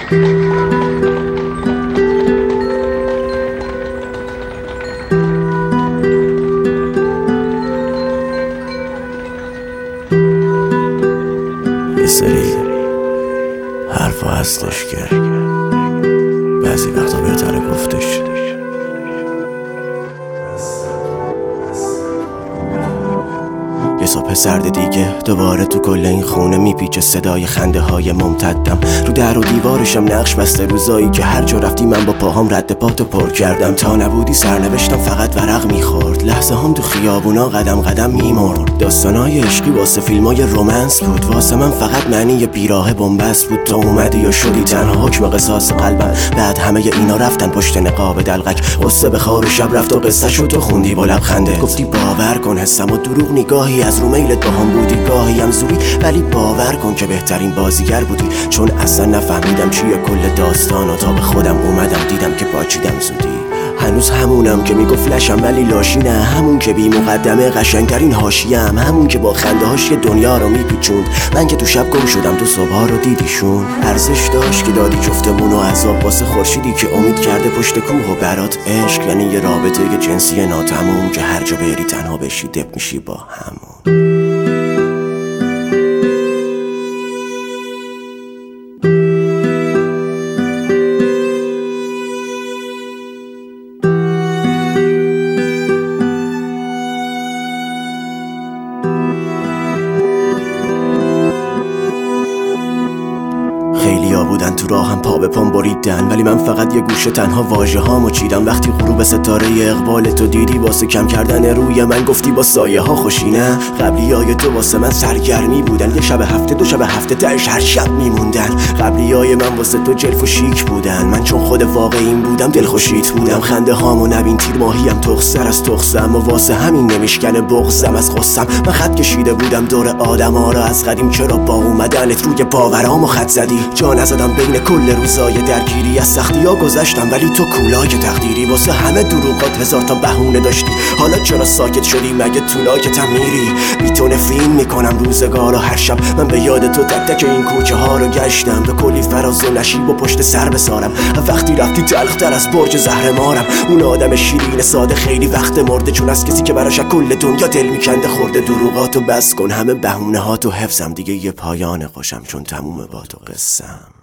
یه سری حرفا هستش که بعضی وقتا بهتره گفتش. یه صبح سرد دیگه دوباره تو کل این خونه میپیچه صدای خنده های ممتدم. رو در و دیوارشم نقش بسته روزایی که هر جا رفتی من با پاهام رد پاتو پر کردم. تا نبودی سرنوشتم فقط ورق میخورد، لحظه هم تو خیابونا قدم قدم میمرد. داستانای عشقی واسه فیلمای رومنس بود، واسه من فقط معنی بیراه بنبست بود. تو اومدی یا شدی تنها حکم قصاص قلبم، بعد همه اینا رفتن پشت نقاب دلقک. قصه به خار شب رفت و قصه شد تو خوندی با لبخنده. گفتی باور کن حسم و دروغ نگاهی از رو میلت با هم بودی، گاهی هم زوری، ولی باور کن که بهترین بازیگر بودی. چون اصلا نفهمیدم چیه کل داستان و تا به خودم اومدم دیدم که پاچیدم زودی. هنوز همونم که میگفت لشم ولی لاشی نه، همون که بی مقدمه قشنگترین حاشیه‌ام، همون که با خنده هاش یه دنیا رو میپیچوند. من که تو شب گم شدم تو صبحا رو دیدیشون. ارزش داشت که دادی جفتمون و عذاب واسه خورشیدی که امید کرده پشت کوه. و برات عشق یعنی یه رابطه جنسی ناتموم که هر جا بری تنها بشی دپ میشی با همون. خیلیا بودن تو راهم پا به پام بریدن، ولی من فقط یه گوشه تنها واژه هامو چیدم. وقتی غروب ستاره اقبال تو دیدی واسه کم کردن روی من گفتی با سایه ها خوشی نه. قبلیای تو واسه من سرگرمی بودن، یه شب هفته دو شب هفته تهش هر شب میموندن. قبلیای من واسه تو جلف و شیک بودن، من چون خود واقعیم بودم دلخوشیت بودم. خنده هامو نبین تیر ماهیم تخسر از تخسم و واسه همین نمیشکنه بغضم از غصم. من خط کشیده بودم دور آدما رو از قدیم، چرا با اومدنت روی باورامو خط زدی؟ جا نزدم بین کل روزای درگیری، از سختی‌ها گذشتم ولی تو کولای تقدیری. واسه همه دروغات هزار تا بهونه داشتی، حالا چرا ساکت شدی؟ مگه تو لاکتم میری؟ بی تو نفرین میکنم روزگار و هر شب من به یاد تو تک تک این کوچه ها رو گشتم. به کلی فراز و نشیب و پشت سر بسارم، وقتی رفتی تلختر از برج زهرمارم. اون آدم شیرین ساده خیلی وقت مرده، چون از کسی که براش کل دنیا دل میکنده خورده. دروغاتو بس کن، همه بهونه هاتو حفظم، دیگه یه پایان خوشم چون تموم با تو قصم.